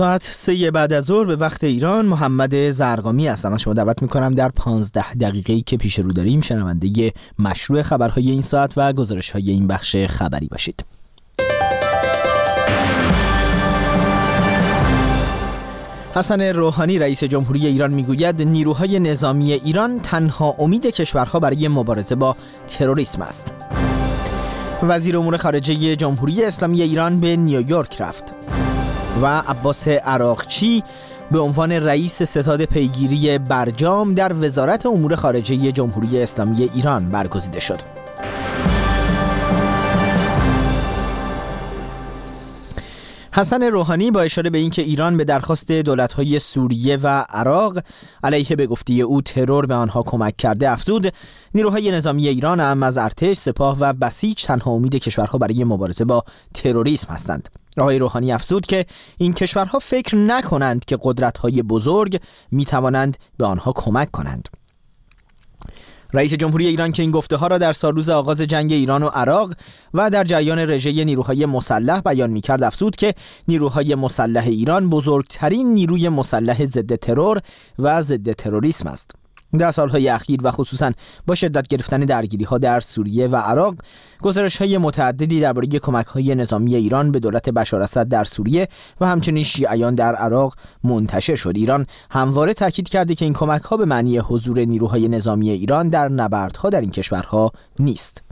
ساعت 3 بعد از ظهر به وقت ایران. محمد زرقامی هستم. شما دعوت میکنم در 15 دقیقه‌ای که پیش رو داریم شنونده مشروع خبرهای این ساعت و گزارش‌های این بخش خبری باشید. حسن روحانی رئیس جمهوری ایران میگوید نیروهای نظامی ایران تنها امید کشورها برای مبارزه با تروریسم است. وزیر امور خارجه جمهوری اسلامی ایران به نیویورک رفت و عباس عراقچی به عنوان رئیس ستاد پیگیری برجام در وزارت امور خارجه جمهوری اسلامی ایران برگزیده شد. حسن روحانی با اشاره به اینکه ایران به درخواست دولت‌های سوریه و عراق علیه به گفته او ترور به آنها کمک کرده افزود نیروهای نظامی ایران هم از ارتش، سپاه و بسیج تنها امید کشورها برای مبارزه با تروریسم هستند. آقای روحانی افزود که این کشورها فکر نکنند که قدرت‌های بزرگ می‌توانند به آنها کمک کنند. رئیس جمهوری ایران که این گفته‌ها را در سالروز آغاز جنگ ایران و عراق و در جریان رژه نیروهای مسلح بیان می‌کرد افزود که نیروهای مسلح ایران بزرگترین نیروی مسلح ضد ترور و ضد تروریسم است. در سالهای اخیر و خصوصاً با شدت گرفتن درگیری‌ها در سوریه و عراق، گزارش‌های متعددی درباره کمک‌های نظامی ایران به دولت بشار اسد در سوریه و همچنین شیعیان در عراق منتشر شد. ایران همواره تاکید کرده که این کمک‌ها به معنی حضور نیروهای نظامی ایران در نبردها در این کشورها نیست.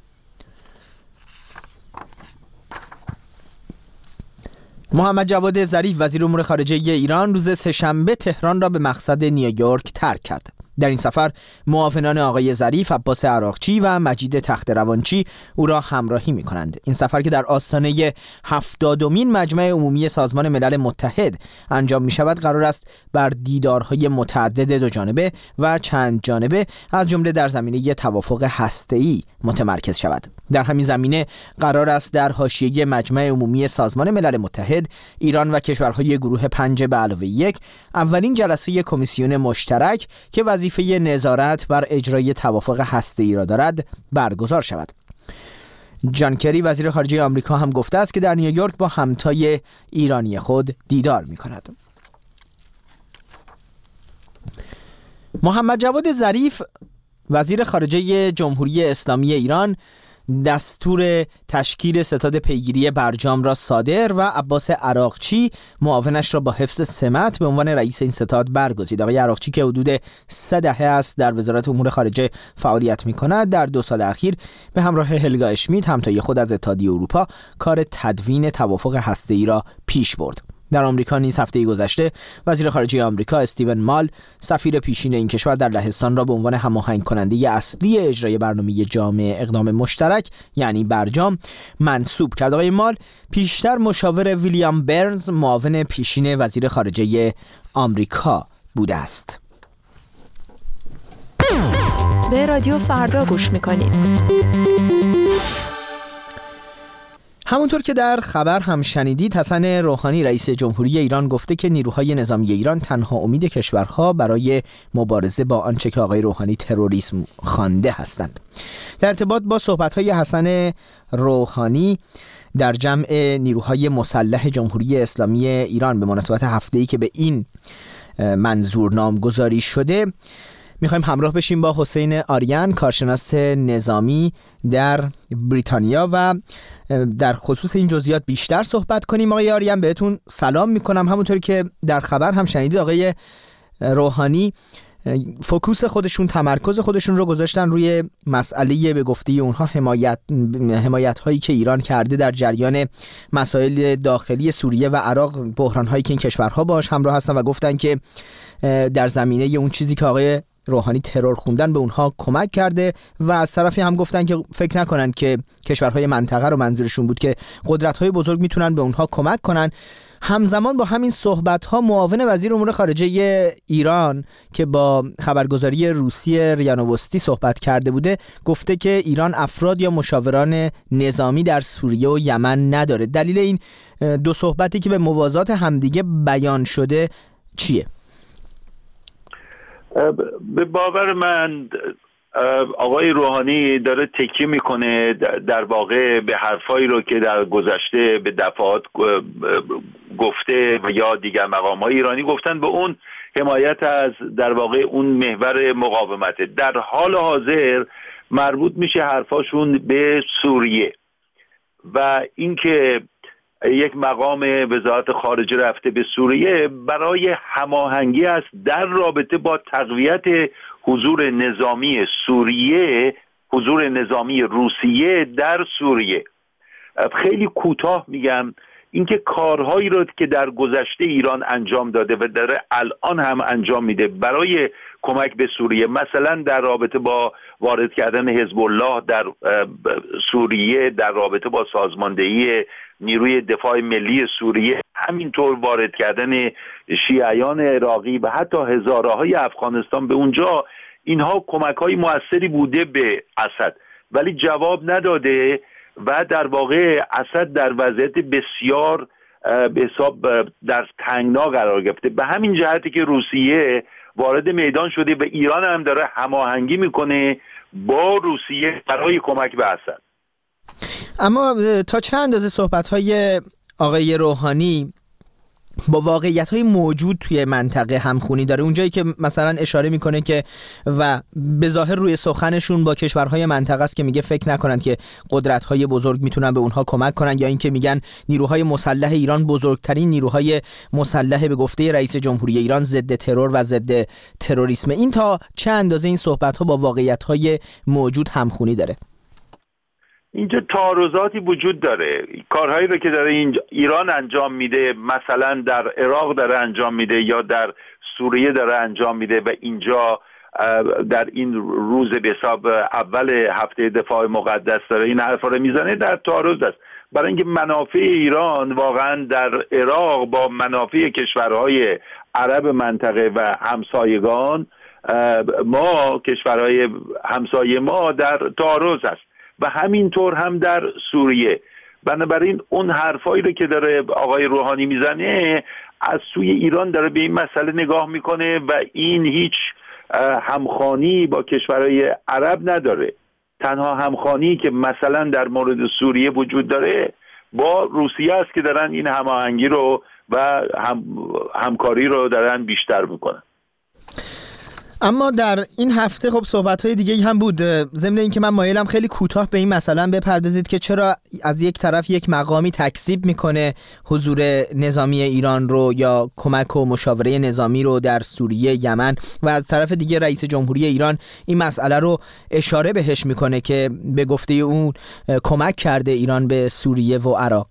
محمد جواد ظریف وزیر امور خارجه ایران روز سه‌شنبه تهران را به مقصد نیویورک ترک کرد. در این سفر معاونان آقای ظریف، عباس عراقچی و مجید تخت‌روانچی او را همراهی می‌کنند. این سفر که در آستانه 70مین مجمع عمومی سازمان ملل متحد انجام می‌شود، قرار است بر دیدارهای متعدد دو جانبه و چند جانبه از جمله در زمینه توافق هسته‌ای متمرکز شود. در همین زمینه قرار است در حاشیه مجمع عمومی سازمان ملل متحد ایران و کشورهای گروه 5+1 اولین جلسه کمیسیون مشترک که وظیفه نظارت بر اجرای توافق هسته‌ای را دارد برگزار شود. جان کری وزیر خارجه آمریکا هم گفته است که در نیویورک با همتای ایرانی خود دیدار می‌کند. محمد جواد ظریف وزیر خارجه جمهوری اسلامی ایران دستور تشکیل ستاد پیگیری برجام را صادر و عباس عراقچی معاونش را با حفظ سمت به عنوان رئیس این ستاد برگزید. آقای عراقچی که حدود 3 دهه است در وزارت امور خارجه فعالیت می‌کند، در 2 سال اخیر به همراه هلگا اشمیت همتای خود از اتحادیه اروپا کار تدوین توافق هسته‌ای را پیش برد. در آمریکا نیز هفته گذشته وزیر خارجه آمریکا استیون مال سفیر پیشین این کشور در لهستان را به عنوان هماهنگ کننده اصلی اجرای برنامه جامع اقدام مشترک یعنی برجام منصوب کرد. آقای مال پیشتر مشاور ویلیام برنز معاون پیشین وزیر خارجه آمریکا بوده است. به رادیو فردا گوش میکنید. همونطور که در خبر هم شنیدید، حسن روحانی رئیس جمهوری ایران گفته که نیروهای نظامی ایران تنها امید کشورها برای مبارزه با آنچه که آقای روحانی تروریسم خوانده هستند. در ارتباط با صحبت‌های حسن روحانی در جمع نیروهای مسلح جمهوری اسلامی ایران به مناسبت هفته‌ای که به این منظور نامگذاری شده، میخوایم همراه بشیم با حسین آریان، کارشناس نظامی در بریتانیا و در خصوص این جزئیات بیشتر صحبت کنیم. آقای آریان بهتون سلام میکنم. همونطور که در خبر هم شنیدید، آقای روحانی فوکوس خودشون، تمرکز خودشون رو گذاشتن روی مسئله به گفته اونها حمایت هایی که ایران کرده در جریان مسائل داخلی سوریه و عراق، بحران هایی که این کشورها باهاش همراه هستن و گفتن که در زمینه اون چیزی که آقای روحانی ترور خوندن به اونها کمک کرده و از طرفی هم گفتن که فکر نکنند که کشورهای منطقه رو منظورشون بود که قدرت‌های بزرگ میتونن به اونها کمک کنن. همزمان با همین صحبت‌ها معاون وزیر امور خارجه ایران که با خبرگزاری روسی ریا نووستی صحبت کرده بوده، گفته که ایران افراد یا مشاوران نظامی در سوریه و یمن نداره. دلیل این دو صحبتی که به موازات همدیگه بیان شده چیه؟ به باور من آقای روحانی داره تکیه میکنه در واقع به حرفایی رو که در گذشته به دفعات گفته و یا دیگر مقام‌های ایرانی گفتن، به اون حمایت از در واقع اون محور مقاومته. در حال حاضر مربوط میشه حرفاشون به سوریه و اینکه یک مقام وزارت خارجه رفته به سوریه برای هماهنگی است در رابطه با تقویت حضور نظامی سوریه، حضور نظامی روسیه در سوریه. خیلی کوتاه میگم، اینکه کارهایی رو که در گذشته ایران انجام داده و داره الان هم انجام میده برای کمک به سوریه، مثلا در رابطه با وارد کردن حزب الله در سوریه، در رابطه با سازماندهی نیروی دفاع ملی سوریه، همینطور وارد کردن شیعیان عراقی و حتی هزاره‌های افغانستان به اونجا، اینها کمک‌های موثری بوده به اسد، ولی جواب نداده و در واقع اسد در وضعیت بسیار به حساب در تنگنا قرار گرفته. به همین جهتی که روسیه وارد میدان شده و ایران هم داره هماهنگی میکنه با روسیه برای کمک به اسد. اما تا چه اندازه صحبت‌های آقای روحانی با واقعیت‌های موجود توی منطقه همخونی داره؟ اونجایی که مثلا اشاره میکنه که و به ظاهر روی سخنشون با کشورهای منطقه است که میگه فکر نکنند که قدرت‌های بزرگ میتونن به اونها کمک کنن، یا اینکه میگن نیروهای مسلح ایران بزرگترین نیروهای مسلح به گفته رئیس جمهوری ایران ضد ترور و ضد تروریسم. این تا چه اندازه این صحبت‌ها با واقعیت‌های موجود همخونی داره؟ اینجا تعارضاتی وجود داره. کارهایی رو که داره اینجا ایران انجام میده، مثلا در عراق داره انجام میده یا در سوریه داره انجام میده و اینجا در این روز به حساب اول هفته دفاع مقدس داره این حرفا رو میزنه، در تعارض است. برای اینکه منافع ایران واقعا در عراق با منافع کشورهای عرب منطقه و همسایگان ما، کشورهای همسایه ما، در تعارض است و همینطور هم در سوریه. بنابراین اون حرفایی رو که داره آقای روحانی میزنه از سوی ایران داره به این مسئله نگاه میکنه و این هیچ همخوانی با کشورهای عرب نداره. تنها همخوانی که مثلا در مورد سوریه وجود داره با روسیه است که دارن این هماهنگی رو و همکاری رو دارن بیشتر میکنن. اما در این هفته خب صحبت‌های دیگه هم بود. ضمن اینکه من مایلم خیلی کوتاه به این مسئله بپردازید که چرا از یک طرف یک مقامی تکذیب میکنه حضور نظامی ایران رو یا کمک و مشاوره نظامی رو در سوریه، یمن، و از طرف دیگه رئیس جمهوری ایران این مسئله رو اشاره بهش میکنه که به گفته اون کمک کرده ایران به سوریه و عراق.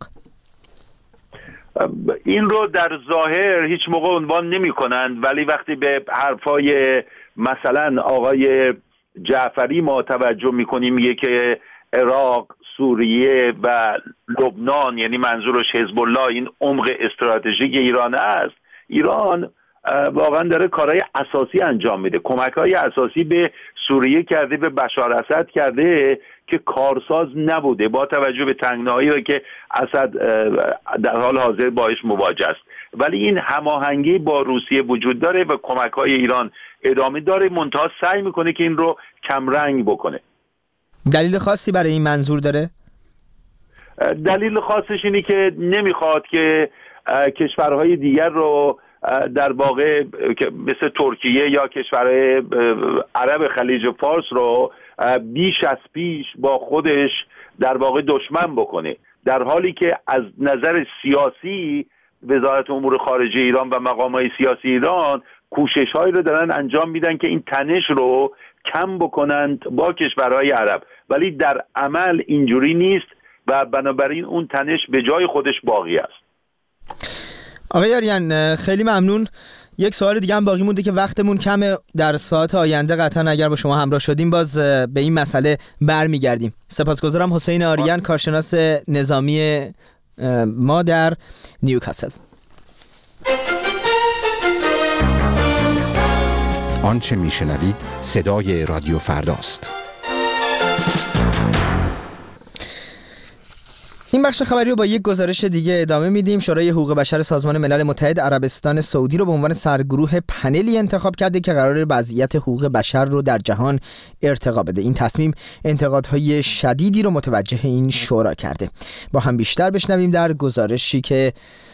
این رو در ظاهر هیچ موقع عنوان نمی کنند، ولی وقتی به حرفای مثلا آقای جعفری ما توجه می کنیم، میگه که عراق، سوریه و لبنان، یعنی منظورش حزب الله، این عمق استراتژیک ایران است. ایران واقعا داره کارهای اساسی انجام میده، کمک‌های اساسی به سوریه کرده، به بشار اسد کرده که کارساز نبوده با توجه به تنگناهایی که اسد در حال حاضر باش مواجه است. ولی این هماهنگی با روسیه وجود داره و کمک‌های ایران ادامه داره، منتها سعی میکنه که این رو کمرنگ بکنه. دلیل خاصی برای این منظور داره؟ دلیل خاصش اینه که نمیخواد که کشورهای دیگر رو در واقع مثل ترکیه یا کشورهای عرب خلیج فارس رو بیش از پیش با خودش در واقع دشمن بکنه، در حالی که از نظر سیاسی وزارت امور خارجه ایران و مقامات سیاسی ایران کوشش‌هایی رو دارن انجام میدن که این تنش رو کم بکنند با کشورهای عرب، ولی در عمل اینجوری نیست و بنابراین اون تنش به جای خودش باقی است. آقای آریان خیلی ممنون. یک سوال دیگه هم باقی مونده که وقتمون کمه، در ساعت آینده قطعا اگر با شما همراه شدیم باز به این مسئله برمیگردیم. سپاسگزارم. حسین آریان، کارشناس نظامی ما در نیوکاسل. آنچه میشنوید صدای رادیو فرداست. این بخش خبری رو با یک گزارش دیگه ادامه میدیم. شورای حقوق بشر سازمان ملل متحد عربستان سعودی رو به عنوان سرگروه پنلی انتخاب کرده که قراره وضعیت حقوق بشر رو در جهان ارتقا بده. این تصمیم انتقادهای شدیدی رو متوجه این شورا کرده. با هم بیشتر بشنویم در گزارشی که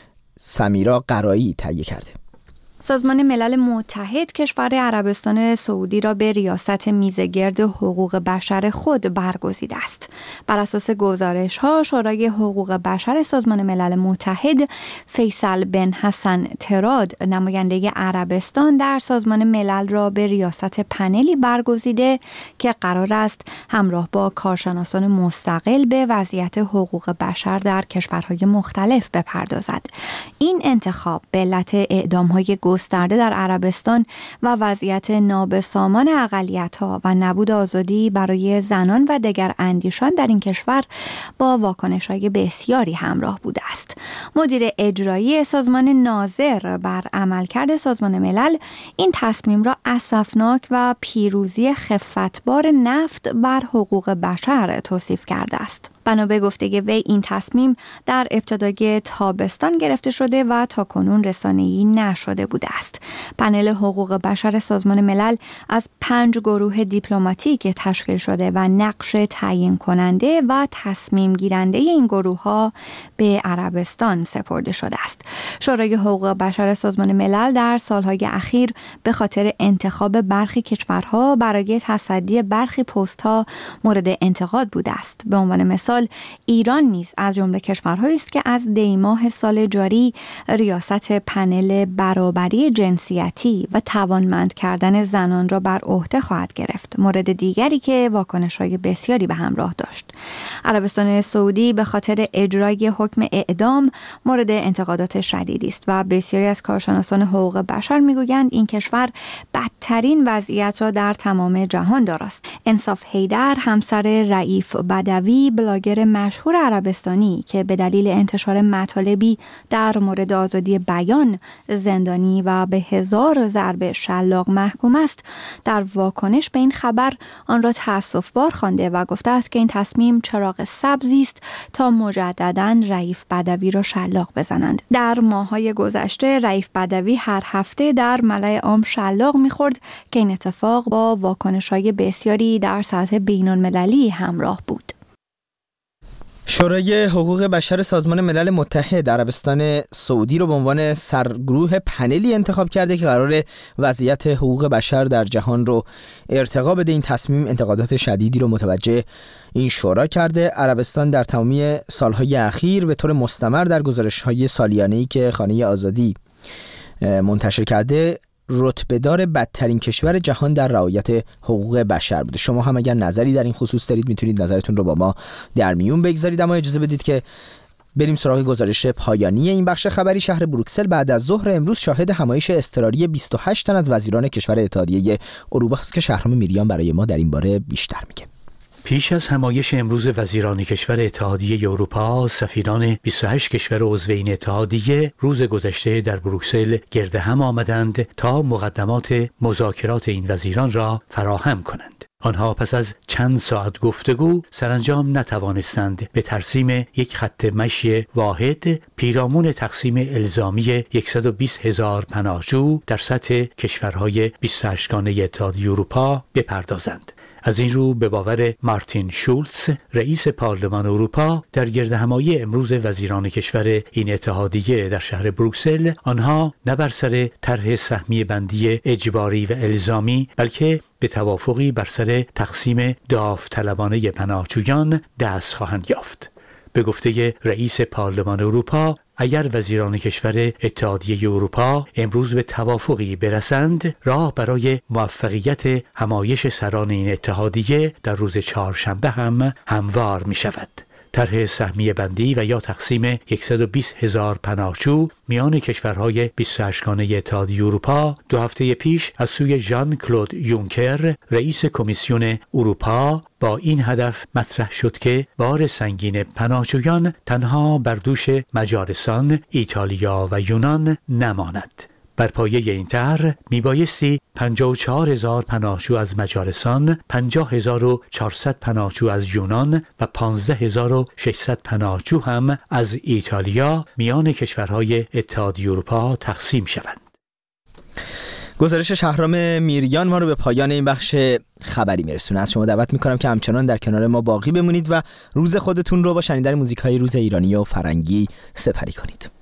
سمیرا قرایی تهیه کرده. سازمان ملل متحد کشور عربستان سعودی را به ریاست میزگرد حقوق بشر خود برگزیده است. بر اساس گزارش‌ها، شورای حقوق بشر سازمان ملل متحد فیصل بن حسن تراد، نماینده عربستان در سازمان ملل را به ریاست پنلی برگزیده که قرار است همراه با کارشناسان مستقل به وضعیت حقوق بشر در کشورهای مختلف بپردازد. این انتخاب به علت اعدام‌های گسترده در عربستان و وضعیت نابسامان اقلیت‌ها و نبود آزادی برای زنان و دیگر اندیشان در این کشور با واکنش‌های بسیاری همراه بوده است. مدیر اجرایی سازمان ناظر بر عملکرد سازمان ملل این تصمیم را اسفناک و پیروزی خفتبار نفت بر حقوق بشر توصیف کرده است. بنا به گفته وی این تصمیم در ابتدای تابستان گرفته شده و تاکنون رسانه‌ای نشده بوده است. پنل حقوق بشر سازمان ملل از 5 گروه دیپلماتیک تشکیل شده و نقش تعیین کننده و تصمیم گیرنده این گروه ها به عربستان سپرده شده است. شورای حقوق بشر سازمان ملل در سالهای اخیر به خاطر انتخاب برخی کشورها برای تصدی برخی پست‌ها مورد انتقاد بوده است. به عنوان مثال ایران نیز از جمله کشورهایی است که از دیماه سال جاری ریاست پنل برابری جنسیتی و توانمند کردن زنان را بر عهده خواهد گرفت. مورد دیگری که واکنش‌های بسیاری به همراه داشت. عربستان سعودی به خاطر اجرای حکم اعدام مورد انتقادات شدیدی است و بسیاری از کارشناسان حقوق بشر میگویند این کشور بدترین وضعیت را در تمام جهان دارد. انصاف حیدر، همسر رئیف بدوی، بلاگر مشهور عربستانی که به دلیل انتشار مطالبی در مورد آزادی بیان زندانی و به 1000 ضرب شلاق محکوم است، در واکنش به این خبر آن را تأسف‌بار خوانده و گفته است که این تصمیم چراغ سبزی است تا مجدداً رئیف بدوی را شلاق بزنند. در ماه‌های گذشته رئیف بدوی هر هفته در ملأ عام شلاق می‌خورد که این اتفاق با واکنش‌های بسیاری در سطح بین‌المللی همراه بود. شورای حقوق بشر سازمان ملل متحد عربستان سعودی رو به عنوان سرگروه پنلی انتخاب کرده که قراره وضعیت حقوق بشر در جهان رو ارتقا بده. این تصمیم انتقادات شدیدی رو متوجه این شورا کرده. عربستان در تمامی سالهای اخیر به طور مستمر در گزارش‌های سالیانه‌ای که خانه آزادی منتشر کرده رتبه‌دار بدترین کشور جهان در رعایت حقوق بشر بوده. شما هم اگر نظری در این خصوص دارید میتونید نظرتون رو با ما در میون بگذارید. اما اجازه بدید که بریم سراغ گزارش پایانی این بخش خبری. شهر بروکسل بعد از ظهر امروز شاهد همایش اضطراری 28 تن از وزیران کشور اتحادیه اروپا است که شهرام میریان برای ما در این باره بیشتر میگه. پیش از همایش امروز وزیران کشور اتحادیه اروپا، سفیران 28 کشور عضو این اتحادیه روز گذشته در بروکسل گرد هم آمدند تا مقدمات مذاکرات این وزیران را فراهم کنند. آنها پس از چند ساعت گفتگو سرانجام نتوانستند به ترسیم یک خط مشی واحد پیرامون تقسیم الزامی 120,000 پناهجو در سطح کشورهای 28 گانه اتحادیه اروپا بپردازند. از این رو به باور مارتین شولتز، رئیس پارلمان اروپا، در گردهمایی امروز وزیران کشور این اتحادیه در شهر بروکسل، آنها نه بر سر طرح سهمیه بندی اجباری و الزامی، بلکه به توافقی بر سر تقسیم داوطلبانه پناهجویان دست خواهند یافت. به گفته رئیس پارلمان اروپا، اگر وزیران کشور اتحادیه اروپا امروز به توافقی برسند، راه برای موفقیت همایش سران این اتحادیه در روز چهارشنبه هم هموار می شود. طرح سهمیه بندی و یا تقسیم 120,000 پناهجو میان کشورهای 28 گانه اتحادیه اروپا 2 هفته پیش از سوی ژان کلود یونکر، رئیس کمیسیون اروپا، با این هدف مطرح شد که بار سنگین پناهجویان تنها بر دوش مجارستان، ایتالیا و یونان نماند. بر پایه این طرح میبایستی 54,000 پناهجو از مجارستان، 50,400 پناهجو از یونان و 15,600 پناهجو هم از ایتالیا میان کشورهای اتحادیه اروپا تقسیم شوند. گزارش شهرام میریان ما رو به پایان این بخش خبری میرسونه. از شما دعوت میکنم که همچنان در کنار ما باقی بمونید و روز خودتون رو با شنیدن موزیک‌های روز ایرانی و فرنگی سپری کنید.